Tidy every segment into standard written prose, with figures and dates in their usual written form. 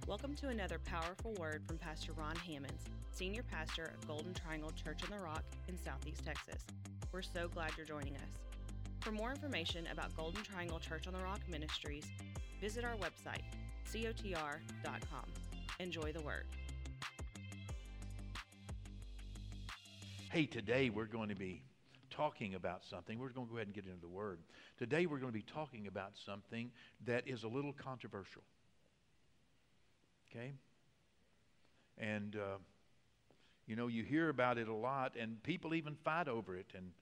Welcome to another powerful word from Pastor Ron Hammonds, Senior Pastor of Golden Triangle Church on the Rock in Southeast Texas. We're so glad you're joining us. For more information about Golden Triangle Church on the Rock Ministries, visit our website, cotr.com. Enjoy the word. Hey, today we're going to be talking about something. We're going to go ahead and get into the word. Today we're going to be talking about something that is a little controversial. Okay? And, you hear about it a lot, and people even fight over it. And,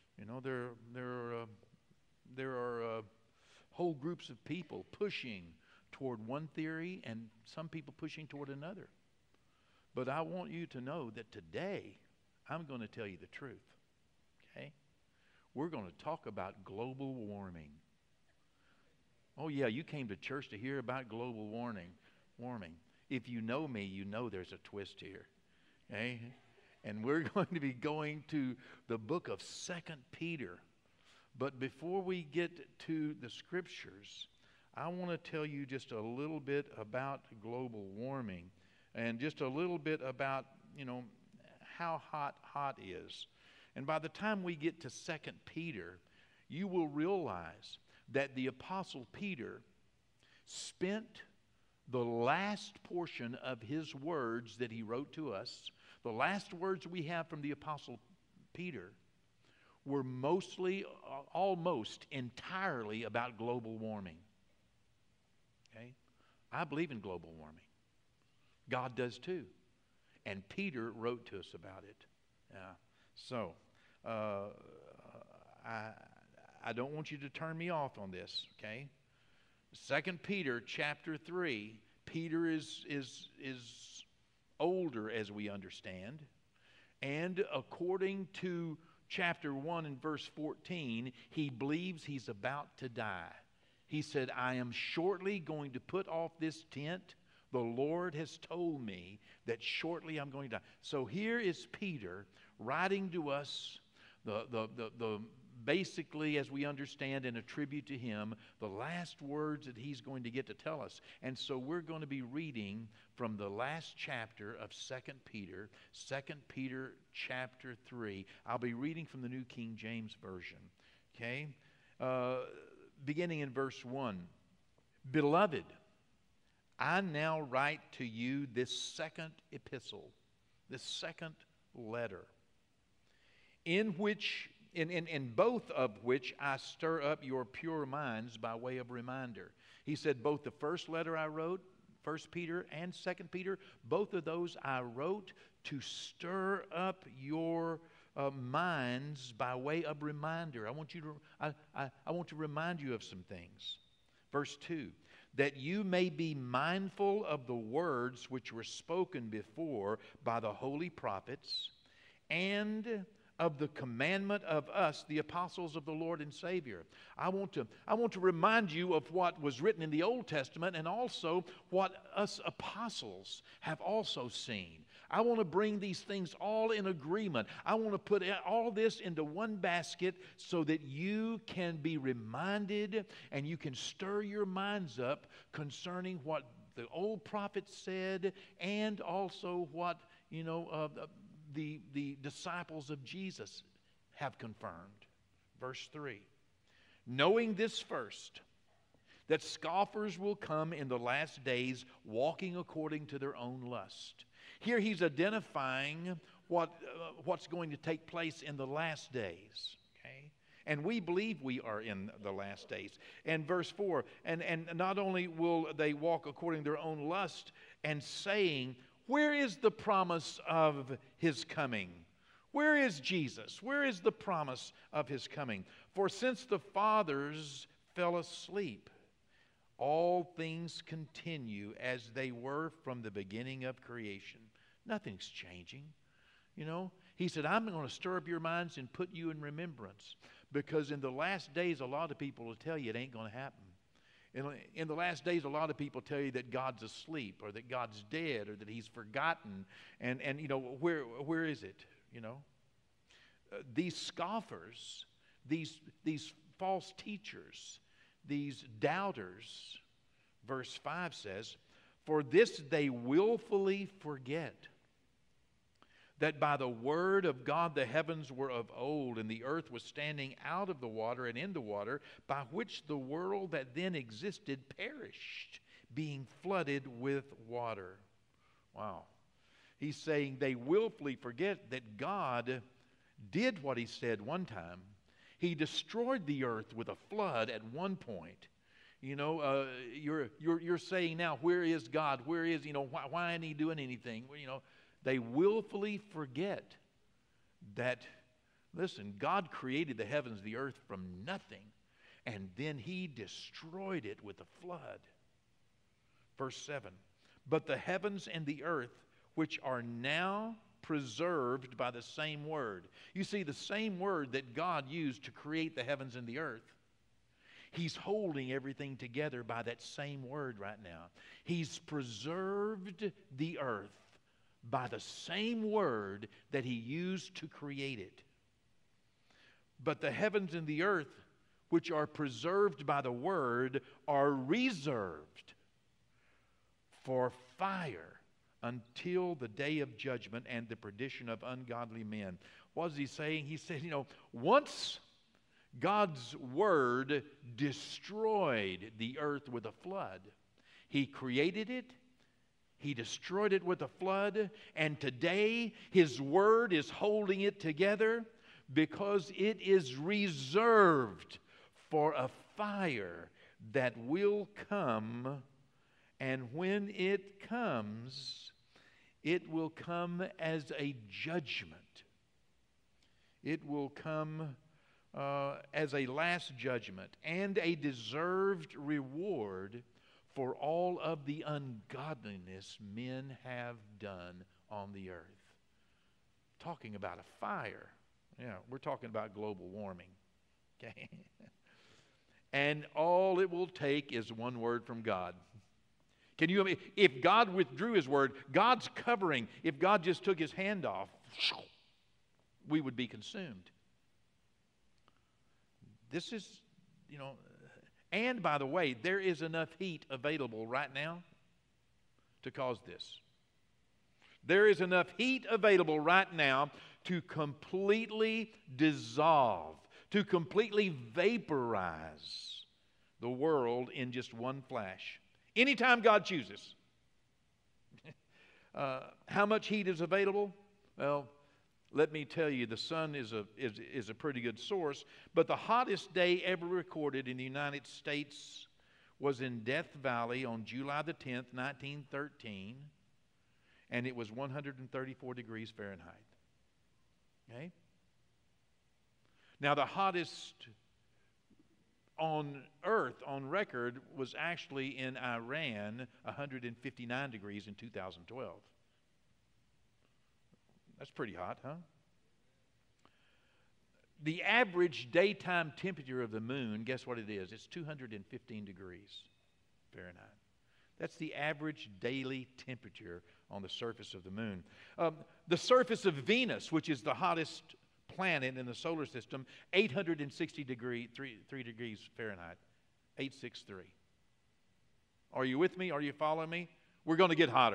there are whole groups of people pushing toward one theory and some people pushing toward another. But I want you to know that today I'm going to tell you the truth. Okay? We're going to talk about global warming. Oh yeah, you came to church to hear about global warming. If you know me, you know there's a twist here. Okay? And we're going to be going to the book of 2 Peter. But before we get to the scriptures, I want to tell you just a little bit about global warming and just a little bit about, how hot is. And by the time we get to 2 Peter, you will realize that the Apostle Peter spent the last portion of his words that he wrote to us, the last words we have from the Apostle Peter, were almost entirely about global warming. Okay? I believe in global warming. God does too. And Peter wrote to us about it. So, I don't want you to turn me off on this, okay? 2 Peter chapter 3, Peter is older as we understand. And according to chapter 1 and verse 14, he believes he's about to die. He said, I am shortly going to put off this tent. The Lord has told me that shortly I'm going to die. So here is Peter writing to us the basically, as we understand and attribute to him, the last words that he's going to get to tell us. And so we're going to be reading from the last chapter of 2 Peter, 2 Peter chapter 3. I'll be reading from the New King James Version. Okay? Beginning in verse 1. Beloved, I now write to you this second epistle, this second letter, in both of which I stir up your pure minds by way of reminder. He said both the first letter I wrote, 1 Peter and 2 Peter, both of those I wrote to stir up your minds by way of reminder. I want to remind you of some things. Verse 2, that you may be mindful of the words which were spoken before by the holy prophets, and of the commandment of us, the apostles of the Lord and Savior. I want to remind you of what was written in the Old Testament and also what us apostles have also seen. I want to bring these things all in agreement. I want to put all this into one basket so that you can be reminded and you can stir your minds up concerning what the old prophets said and also what, the disciples of Jesus have confirmed. Verse 3. Knowing this first, that scoffers will come in the last days, walking according to their own lust. Here he's identifying what's going to take place in the last days. Okay? And we believe we are in the last days. And verse 4, and not only will they walk according to their own lust, and saying, where is the promise of his coming? Where is Jesus? Where is the promise of his coming? For since the fathers fell asleep, all things continue as they were from the beginning of creation. Nothing's changing. He said, I'm going to stir up your minds and put you in remembrance. Because in the last days, a lot of people will tell you it ain't going to happen. In the last days, a lot of people tell you that God's asleep or that God's dead or that he's forgotten. And where is it? These scoffers, these false teachers, these doubters, verse 5 says, For this they willfully forget, that by the word of God the heavens were of old, and the earth was standing out of the water and in the water, by which the world that then existed perished, being flooded with water. Wow. He's saying they willfully forget that God did what he said one time. He destroyed the earth with a flood at one point. You know, you're saying now, where is God? Where is, why isn't he doing anything? Well, they willfully forget that, listen, God created the heavens, the earth from nothing, and then he destroyed it with a flood. Verse 7, but the heavens and the earth, which are now preserved by the same word. You see, the same word that God used to create the heavens and the earth, he's holding everything together by that same word right now. He's preserved the earth by the same word that he used to create it. But the heavens and the earth, which are preserved by the word, are reserved for fire until the day of judgment and the perdition of ungodly men. What is he saying? He said, once God's word destroyed the earth with a flood, he created it, he destroyed it with a flood, and today his word is holding it together because it is reserved for a fire that will come, and when it comes, it will come as a judgment. It will come as a last judgment and a deserved reward for all of the ungodliness men have done on the earth. Talking about a fire. Yeah, we're talking about global warming. Okay? And all it will take is one word from God. Can you imagine? If God withdrew his word, God's covering, if God just took his hand off, we would be consumed. This is, and by the way, there is enough heat available right now to cause this. There is enough heat available right now to completely dissolve, to completely vaporize the world in just one flash. Anytime God chooses. How much heat is available? Well, let me tell you, the sun is a pretty good source, but the hottest day ever recorded in the United States was in Death Valley on July the 10th, 1913, and it was 134 degrees Fahrenheit. Okay? Now, the hottest on earth, on record, was actually in Iran, 159 degrees in 2012. That's pretty hot, huh? The average daytime temperature of the moon, guess what it is? It's 215 degrees Fahrenheit. That's the average daily temperature on the surface of the moon. The surface of Venus, which is the hottest planet in the solar system, 860 degrees, 3 degrees Fahrenheit, 863. Are you with me? Are you following me? We're going to get hotter.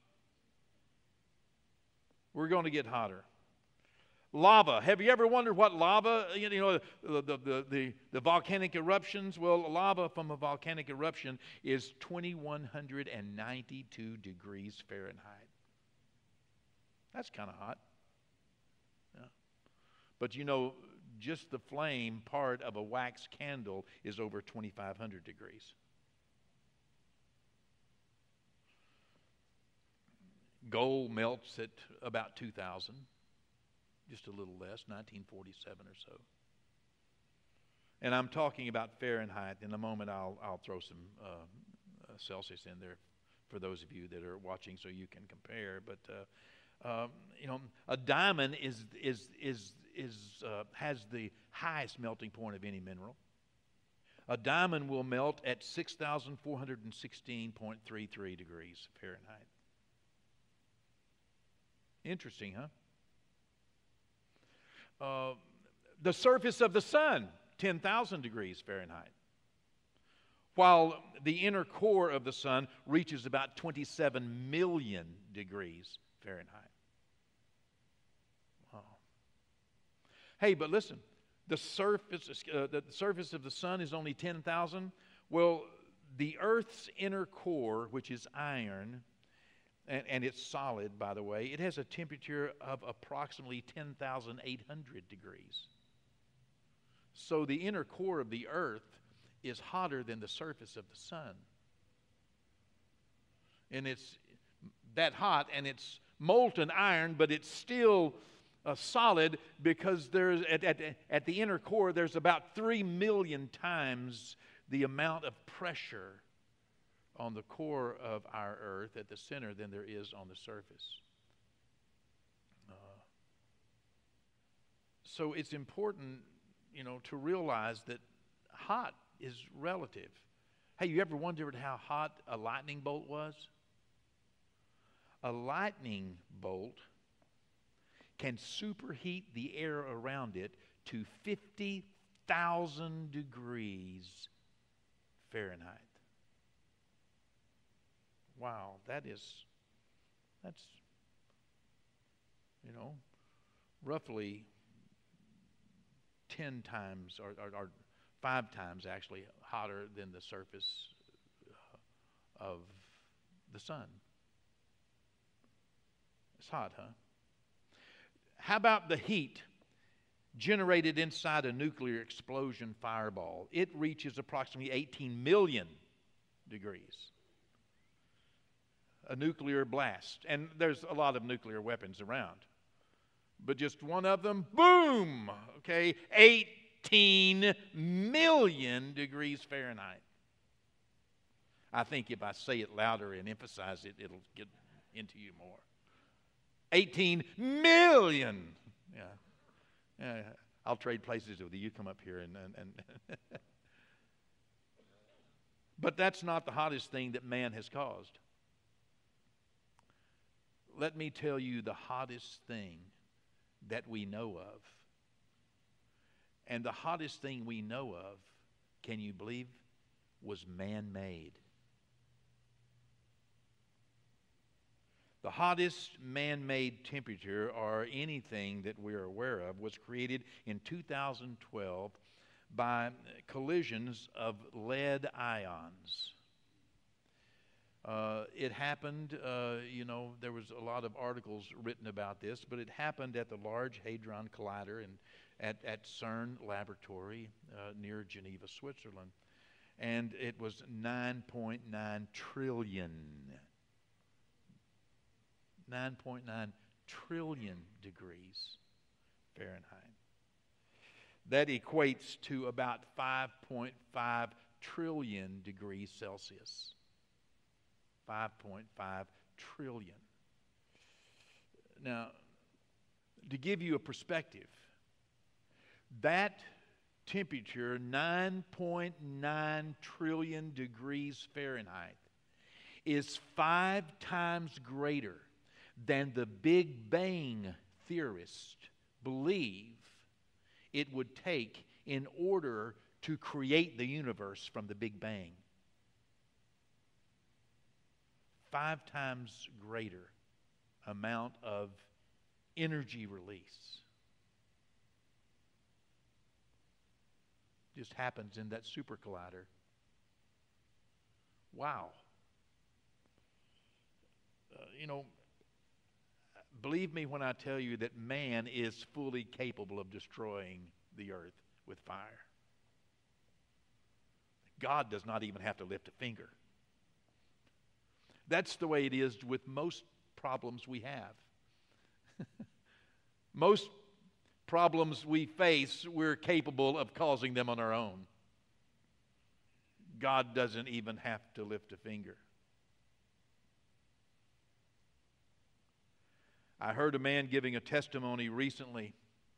We're going to get hotter. Lava. Have you ever wondered what lava, the volcanic eruptions? Well, lava from a volcanic eruption is 2,192 degrees Fahrenheit. That's kind of hot. Yeah. But just the flame part of a wax candle is over 2,500 degrees. Gold melts at about 2,000, just a little less, 1947 or so. And I'm talking about Fahrenheit. In a moment, I'll throw some Celsius in there for those of you that are watching, so you can compare. But a diamond has the highest melting point of any mineral. A diamond will melt at 6,416.33 degrees Fahrenheit. Interesting, huh? The surface of the sun, 10,000 degrees Fahrenheit. while the inner core of the sun reaches about 27 million degrees Fahrenheit. Wow. Hey, but listen, the surface of the sun is only 10,000. Well, the Earth's inner core, which is iron, and it's solid, by the way, it has a temperature of approximately 10,800 degrees. So the inner core of the Earth is hotter than the surface of the sun. And it's that hot, and it's molten iron, but it's still solid because there's at the inner core there's about 3 million times the amount of pressure on the core of our Earth at the center than there is on the surface. So it's important, to realize that hot is relative. Hey, you ever wondered how hot a lightning bolt was? A lightning bolt can superheat the air around it to 50,000 degrees Fahrenheit. Wow, that's roughly 10 times or 5 times actually hotter than the surface of the sun. It's hot, huh? How about the heat generated inside a nuclear explosion fireball? It reaches approximately 18 million degrees. A nuclear blast. And there's a lot of nuclear weapons around. But just one of them, boom! Okay, 18 million degrees Fahrenheit. I think if I say it louder and emphasize it, it'll get into you more. 18 million. Yeah. I'll trade places with you. You come up here and But that's not the hottest thing that man has caused. Let me tell you the hottest thing that we know of. And the hottest thing we know of, can you believe, was man-made. The hottest man-made temperature, or anything that we're aware of, was created in 2012 by collisions of lead ions. It happened, there was a lot of articles written about this, but it happened at the Large Hadron Collider at CERN Laboratory near Geneva, Switzerland. And it was 9.9 trillion. 9.9 trillion degrees Fahrenheit. That equates to about 5.5 trillion degrees Celsius. 5.5 trillion. Now, to give you a perspective, that temperature, 9.9 trillion degrees Fahrenheit, is 5 times greater than the Big Bang theorists believe it would take in order to create the universe from the Big Bang. 5 times greater amount of energy release just happens in that super collider. Wow. Believe me when I tell you that man is fully capable of destroying the earth with fire. God does not even have to lift a finger. That's the way it is with most problems we have. Most problems we face, we're capable of causing them on our own. God doesn't even have to lift a finger. I heard a man giving a testimony recently,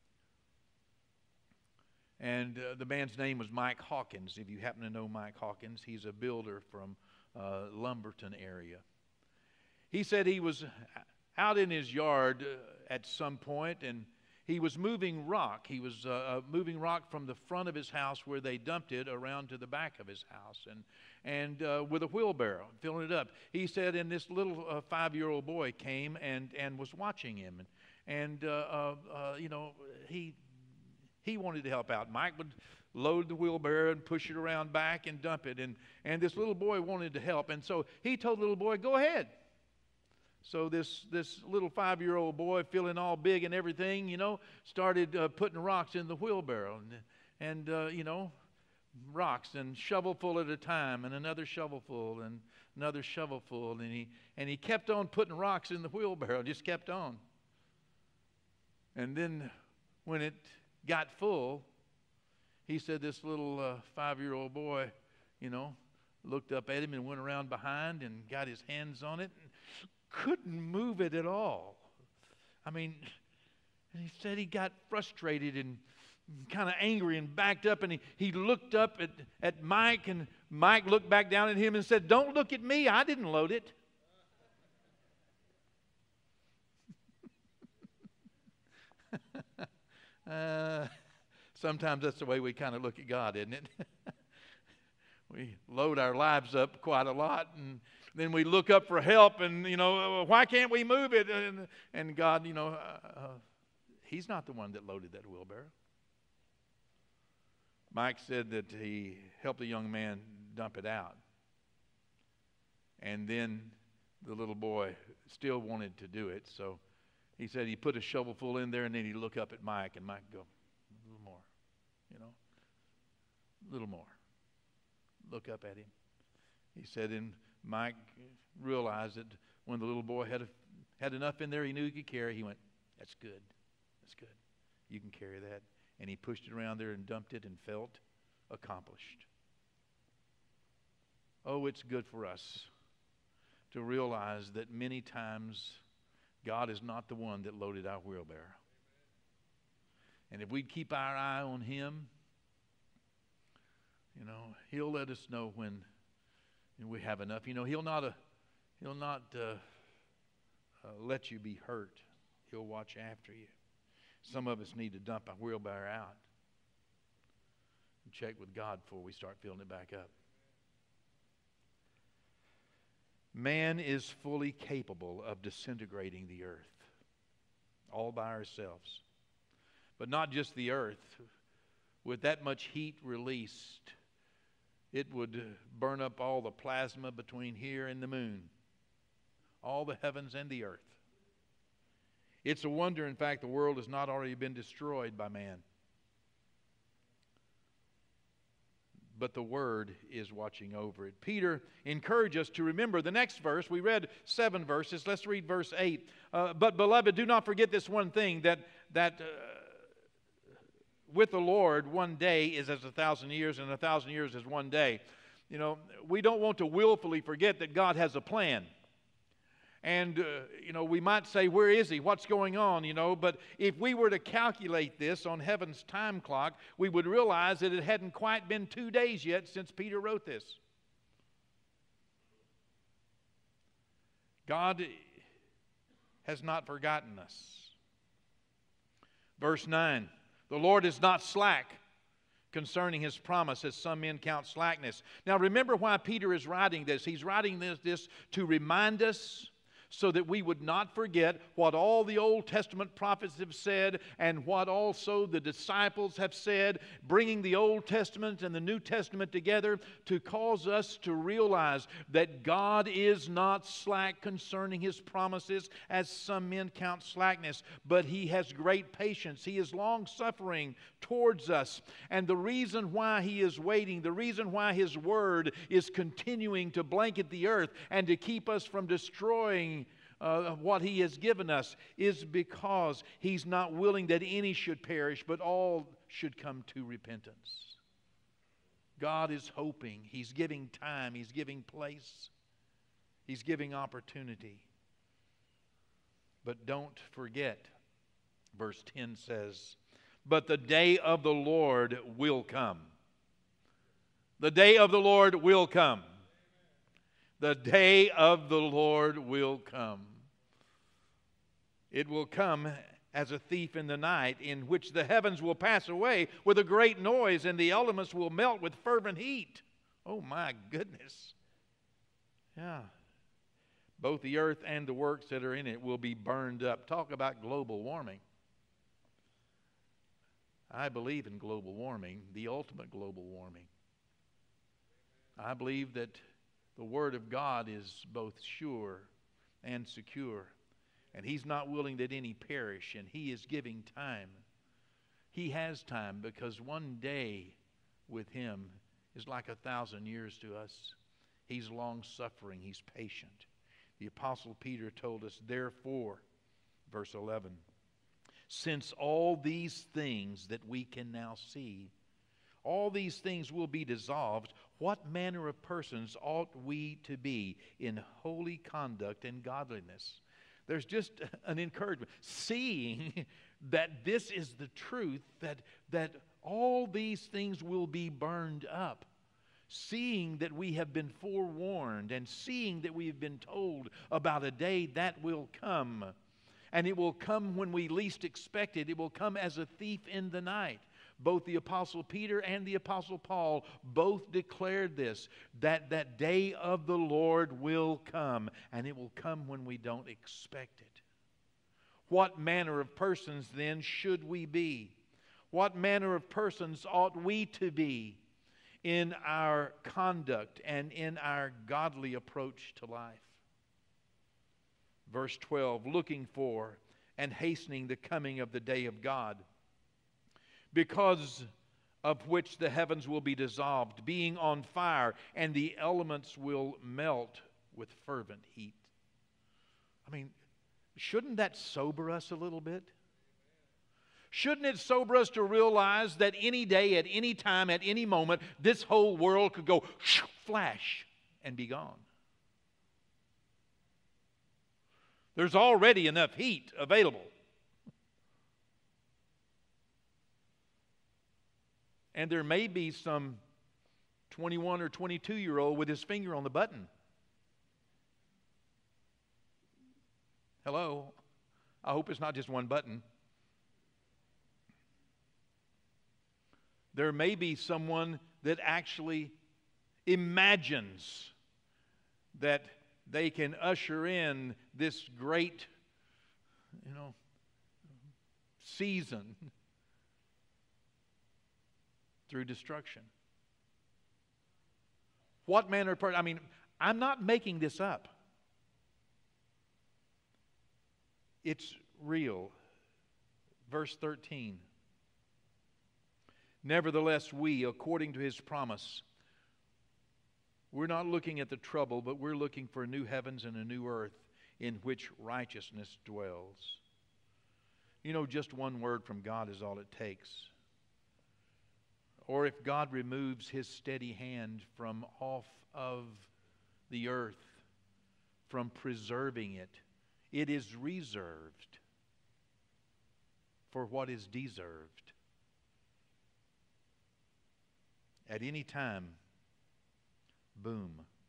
and the man's name was Mike Hawkins. If you happen to know Mike Hawkins, he's a builder from Lumberton area. He said he was out in his yard at some point, and he was moving rock. He was moving rock from the front of his house where they dumped it around to the back of his house, and with a wheelbarrow, filling it up. He said, and this little 5-year-old boy came and was watching him, and you know, he wanted to help out. Mike would load the wheelbarrow and push it around back and dump it, and this little boy wanted to help, and so he told the little boy, "Go ahead." So this little 5-year-old boy, feeling all big and everything, you know, started putting rocks in the wheelbarrow, and you know, rocks, and shovelful at a time, and another shovelful, and another shovelful, and he kept on putting rocks in the wheelbarrow, just kept on. And then when it got full, he said this little 5-year-old boy, you know, looked up at him and went around behind and got his hands on it and couldn't move it at all. I mean, and he said he got frustrated and kind of angry and backed up, and he looked up at Mike, and Mike looked back down at him and said, "Don't look at me, I didn't load it." Sometimes that's the way we kind of look at God, isn't it? We load our lives up quite a lot, and then we look up for help, and, you know, why can't we move it? And God, you know, He's not the one that loaded that wheelbarrow. Mike said that he helped the young man dump it out. And then the little boy still wanted to do it, so he said he put a shovelful in there, and then he'd look up at Mike, and Mike would go, "A little more, you know, a little more." Look up at him. He said, and Mike realized that when the little boy had enough in there he knew he could carry, he went, "That's good. That's good. You can carry that." And he pushed it around there and dumped it and felt accomplished. Oh, it's good for us to realize that many times God is not the one that loaded our wheelbarrow. And if we'd keep our eye on Him, you know, He'll let us know when we have enough. You know, He'll not let you be hurt. He'll watch after you. Some of us need to dump our wheelbarrow out and check with God before we start filling it back up. Man is fully capable of disintegrating the earth all by ourselves. But not just the earth. With that much heat released, it would burn up all the plasma between here and the moon, all the heavens and the earth. It's a wonder, in fact, the world has not already been destroyed by man. But the Word is watching over it. Peter encouraged us to remember the next verse. We read 7 verses. Let's read verse 8. But, beloved, do not forget this one thing, that with the Lord, one day is as 1,000 years, and 1,000 years is one day. You know, we don't want to willfully forget that God has a plan. And, you know, we might say, where is He? What's going on? You know, but if we were to calculate this on heaven's time clock, we would realize that it hadn't quite been 2 days yet since Peter wrote this. God has not forgotten us. Verse 9, the Lord is not slack concerning His promise, as some men count slackness. Now remember why Peter is writing this. He's writing this to remind us, so that we would not forget what all the Old Testament prophets have said and what also the disciples have said, bringing the Old Testament and the New Testament together to cause us to realize that God is not slack concerning His promises, as some men count slackness, but He has great patience. He is long-suffering towards us. And the reason why He is waiting, the reason why His Word is continuing to blanket the earth and to keep us from destroying what He has given us, is because He's not willing that any should perish, but all should come to repentance. God is hoping. He's giving time. He's giving place. He's giving opportunity. But don't forget, verse 10 says, but the day of the Lord will come. The day of the Lord will come. The day of the Lord will come. It will come as a thief in the night, in which the heavens will pass away with a great noise, and the elements will melt with fervent heat. Oh my goodness. Yeah. Both the earth and the works that are in it will be burned up. Talk about global warming. I believe in global warming, the ultimate global warming. I believe that the Word of God is both sure and secure. And He's not willing that any perish, and He is giving time. He has time, because one day with Him is like 1,000 years to us. He's long-suffering. He's patient. The Apostle Peter told us, therefore, verse 11, since all these things that we can now see, all these things will be dissolved, what manner of persons ought we to be in holy conduct and godliness? There's just an encouragement. Seeing that this is the truth, that all these things will be burned up. Seeing that we have been forewarned, and seeing that we have been told about a day that will come. And it will come when we least expect it. It will come as a thief in the night. Both the Apostle Peter and the Apostle Paul both declared this, that that day of the Lord will come, and it will come when we don't expect it. What manner of persons then should we be? What manner of persons ought we to be in our conduct and in our godly approach to life? Verse 12, looking for and hastening the coming of the day of God, because of which the heavens will be dissolved, being on fire, and the elements will melt with fervent heat. I mean, shouldn't that sober us a little bit? Shouldn't it sober us to realize that any day, at any time, at any moment, this whole world could go flash and be gone? There's already enough heat available. And there may be some 21 or 22-year-old with his finger on the button. Hello? I hope it's not just one button. There may be someone that actually imagines that they can usher in this great, season through destruction. What manner of person? I mean, I'm not making this up. It's real. Verse 13. Nevertheless, we, according to His promise, we're not looking at the trouble, but we're looking for new heavens and a new earth in which righteousness dwells. Just one word from God is all it takes. Or if God removes His steady hand from off of the earth, from preserving it, it is reserved for what is deserved. At any time, boom.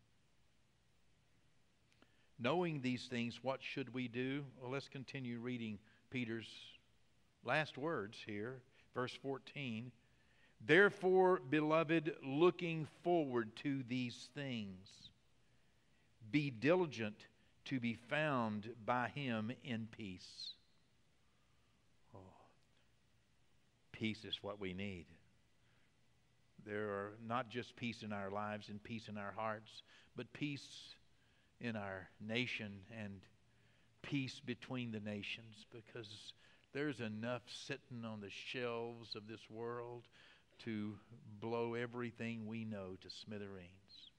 Knowing these things, what should we do? Well, let's continue reading Peter's last words here. Verse 14. Therefore, beloved, looking forward to these things, be diligent to be found by Him in peace. Oh, peace is what we need. There are not just peace in our lives and peace in our hearts, but peace in our nation and peace between the nations, because there's enough sitting on the shelves of this world to blow everything we know to smithereens.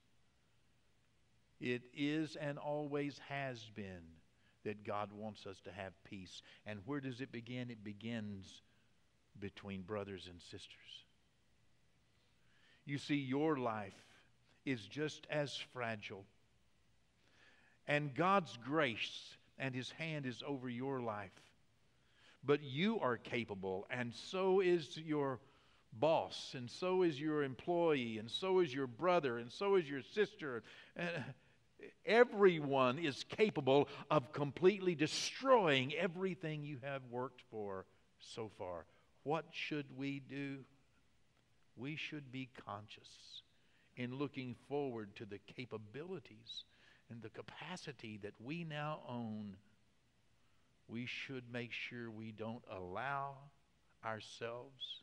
It is and always has been that God wants us to have peace. And where does it begin? It begins between brothers and sisters. You see, your life is just as fragile. And God's grace and His hand is over your life. But you are capable, and so is your boss, and so is your employee, and so is your brother, and so is your sister. Everyone is capable of completely destroying everything you have worked for so far. What should we do? We should be conscious in looking forward to the capabilities and the capacity that we now own. We should make sure we don't allow ourselves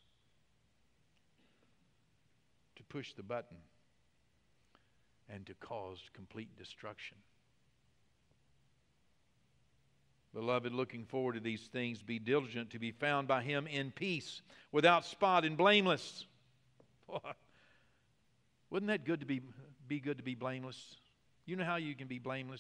to push the button and to cause complete destruction. Beloved, looking forward to these things, be diligent to be found by Him in peace, without spot and blameless. Boy, wouldn't that good to be good to be blameless? You know how you can be blameless?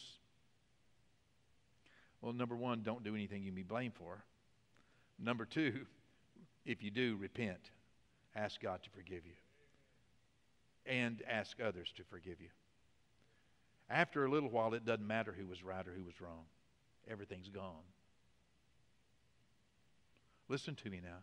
Well, number one, don't do anything you can be blamed for. Number two, if you do, repent. Ask God to forgive you. And ask others to forgive you. After a little while, it doesn't matter who was right or who was wrong. Everything's gone. Listen to me now.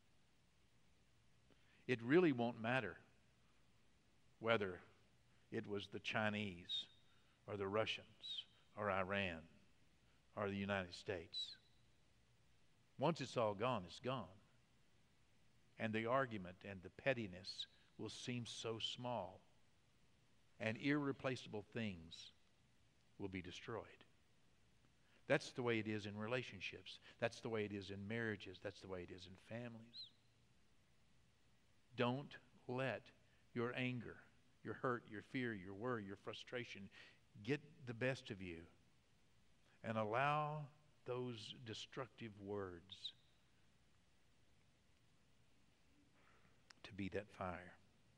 It really won't matter whether it was the Chinese or the Russians or Iran or the United States. Once it's all gone, it's gone. And the argument and the pettiness will seem so small, and irreplaceable things will be destroyed. That's the way it is in relationships. That's the way it is in marriages. That's the way it is in families. Don't let your anger, your hurt, your fear, your worry, your frustration get the best of you, and allow those destructive words to be that fire.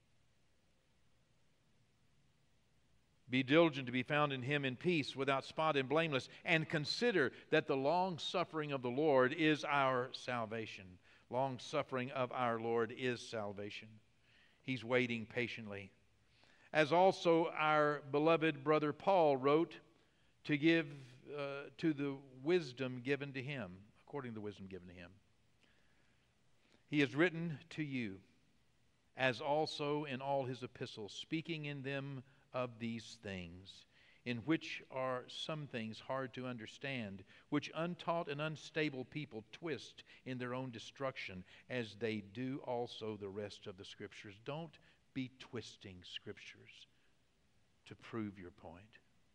Be diligent to be found in Him in peace, without spot and blameless, and consider that the long suffering of the Lord is our salvation. Long suffering of our Lord is salvation. He's waiting patiently. As also our beloved brother Paul wrote to give to the wisdom given to him, according to the wisdom given to him. He has written to you, as also in all his epistles, speaking in them of these things, in which are some things hard to understand, which untaught and unstable people twist in their own destruction, as they do also the rest of the Scriptures. Don't be twisting Scriptures to prove your point.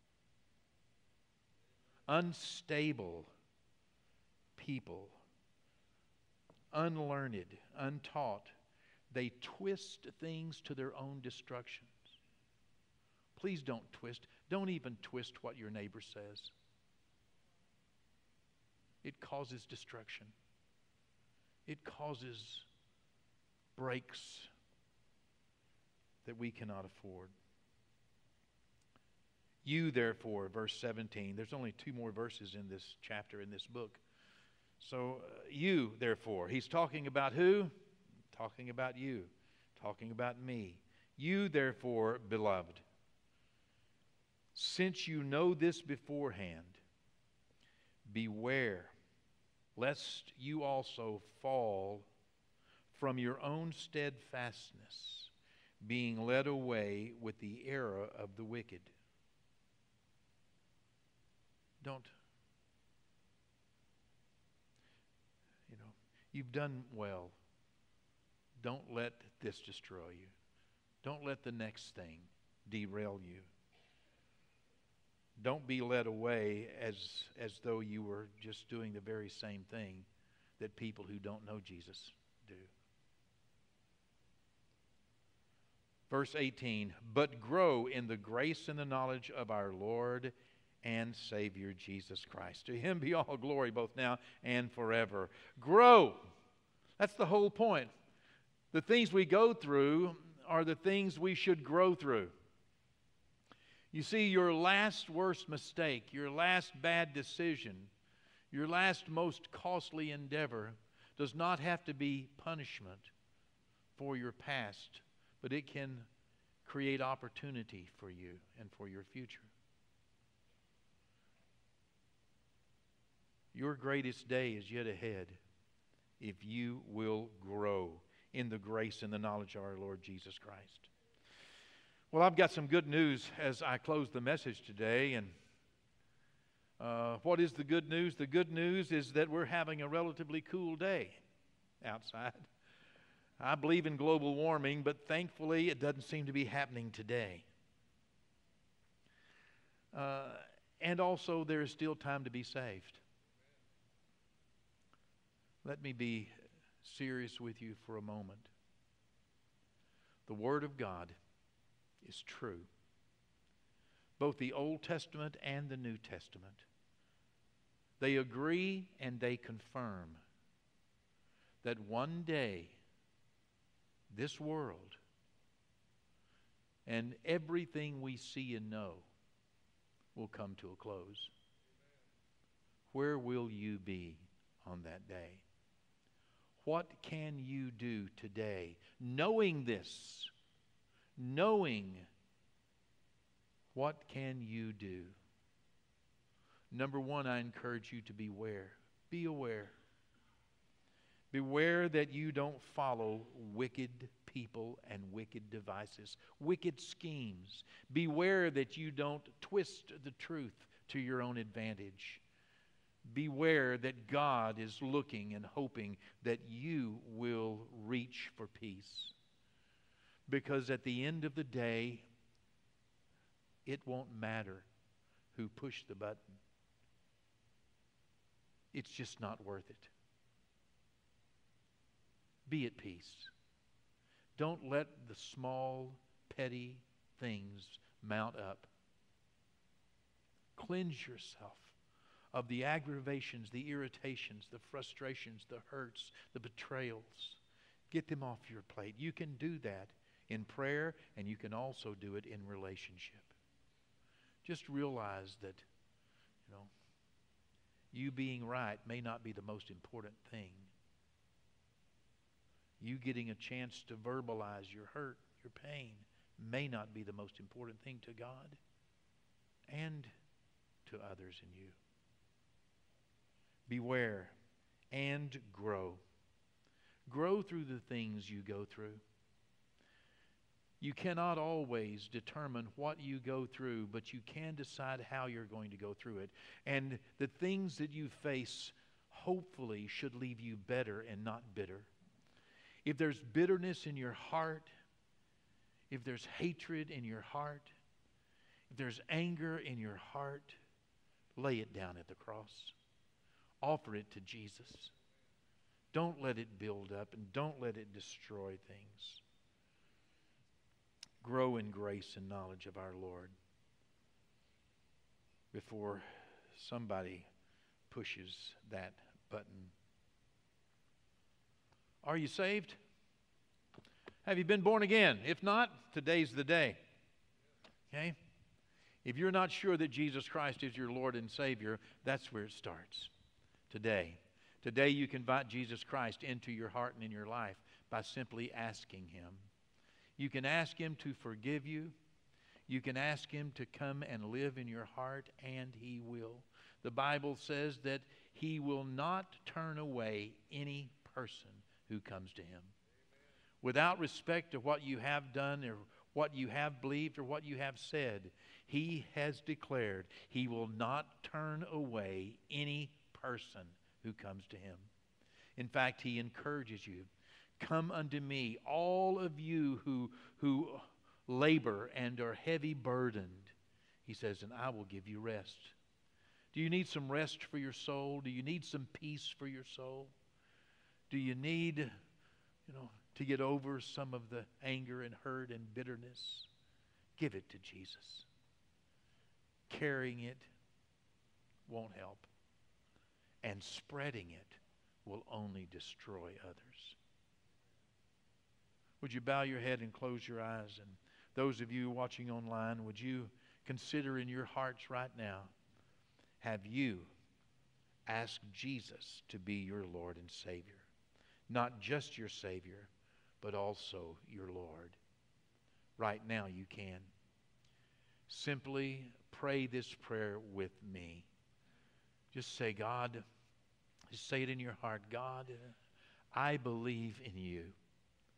Unstable people, unlearned, untaught, they twist things to their own destructions. Please don't twist. Don't even twist what your neighbor says. It causes destruction. It causes breaks that we cannot afford. You, therefore, verse 17. There's only 2 more verses in this chapter, in this book. So, you, therefore. He's talking about who? Talking about you. Talking about me. You, therefore, beloved, since you know this beforehand, beware lest you also fall from your own steadfastness, being led away with the error of the wicked. Don't. You've done well. Don't let this destroy you. Don't let the next thing derail you. Don't be led away as though you were just doing the very same thing that people who don't know Jesus do. Verse 18, but grow in the grace and the knowledge of our Lord and Savior Jesus Christ. To Him be all glory both now and forever. Grow. That's the whole point. The things we go through are the things we should grow through. You see, your last worst mistake, your last bad decision, your last most costly endeavor does not have to be punishment for your past, but it can create opportunity for you and for your future. Your greatest day is yet ahead if you will grow in the grace and the knowledge of our Lord Jesus Christ. Well, I've got some good news as I close the message today. And what is the good news? The good news is that we're having a relatively cool day outside. I believe in global warming, but thankfully it doesn't seem to be happening today. And also, there is still time to be saved. Let me be serious with you for a moment. The Word of God is true. Both the Old Testament and the New Testament. They agree and they confirm that one day this world and everything we see and know will come to a close. Where will you be on that day? What can you do today, knowing this? Knowing, what can you do? Number one, I encourage you to beware. Be aware. Beware that you don't follow wicked people and wicked devices, wicked schemes. Beware that you don't twist the truth to your own advantage. Beware that God is looking and hoping that you will reach for peace. Because at the end of the day, it won't matter who pushed the button. It's just not worth it. Be at peace. Don't let the small, petty things mount up. Cleanse yourself of the aggravations, the irritations, the frustrations, the hurts, the betrayals. Get them off your plate. You can do that in prayer, and you can also do it in relationship. Just realize that, you being right may not be the most important thing. You getting a chance to verbalize your hurt, your pain, may not be the most important thing to God and to others in you. Beware and grow. Grow through the things you go through. You cannot always determine what you go through, but you can decide how you're going to go through it. And the things that you face hopefully should leave you better and not bitter. If there's bitterness in your heart, if there's hatred in your heart, if there's anger in your heart, lay it down at the cross. Offer it to Jesus. Don't let it build up and don't let it destroy things. Grow in grace and knowledge of our Lord before somebody pushes that button. Are you saved? Have you been born again? If not, today's the day. Okay? If you're not sure that Jesus Christ is your Lord and Savior, that's where it starts. Today. Today you can invite Jesus Christ into your heart and in your life by simply asking Him. You can ask Him to forgive you. You can ask Him to come and live in your heart, and He will. The Bible says that He will not turn away any person who comes to Him. Without respect to what you have done or what you have believed or what you have said, He has declared He will not turn away any person who comes to Him. In fact, He encourages you. Come unto me, all of you who labor and are heavy burdened. He says, and I will give you rest. Do you need some rest for your soul? Do you need some peace for your soul? Do you need, to get over some of the anger and hurt and bitterness? Give it to Jesus. Carrying it won't help. And spreading it will only destroy others. Would you bow your head and close your eyes? And those of you watching online, would you consider in your hearts right now, have you asked Jesus to be your Lord and Savior? Not just your Savior, but also your Lord. Right now you can. Simply pray this prayer with me. Just say, God, just say it in your heart, God, I believe in you.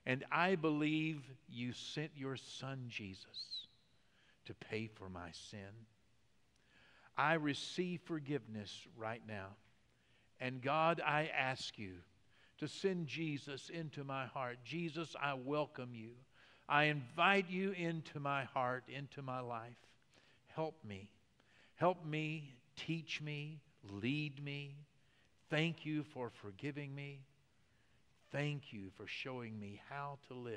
And I believe you sent your Son, Jesus, to pay for my sin. I receive forgiveness right now. And God, I ask you to send Jesus into my heart. Jesus, I welcome you. I invite you into my heart, into my life. Help me. Help me, teach me, lead me. Thank you for forgiving me. Thank you for showing me how to live.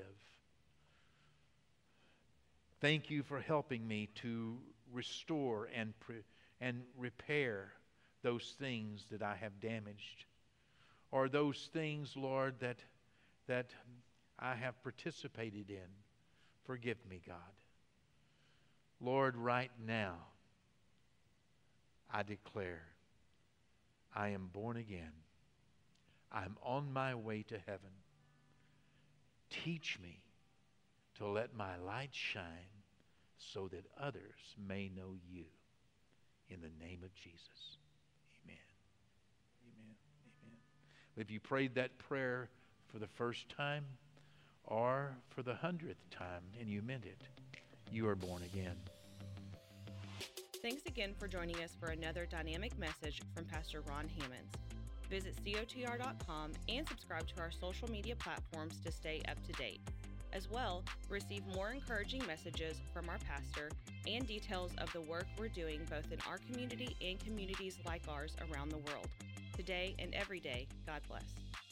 Thank you for helping me to restore and repair those things that I have damaged, or those things, Lord, that I have participated in. Forgive me, God. Lord, right now, I declare I am born again. I'm on my way to heaven. Teach me to let my light shine so that others may know you. In the name of Jesus. Amen. Amen. Amen. If you prayed that prayer for the first time or for the 100th time and you meant it, you are born again. Thanks again for joining us for another dynamic message from Pastor Ron Hammonds. Visit cotr.com and subscribe to our social media platforms to stay up to date. As well, receive more encouraging messages from our pastor and details of the work we're doing both in our community and communities like ours around the world. Today and every day, God bless.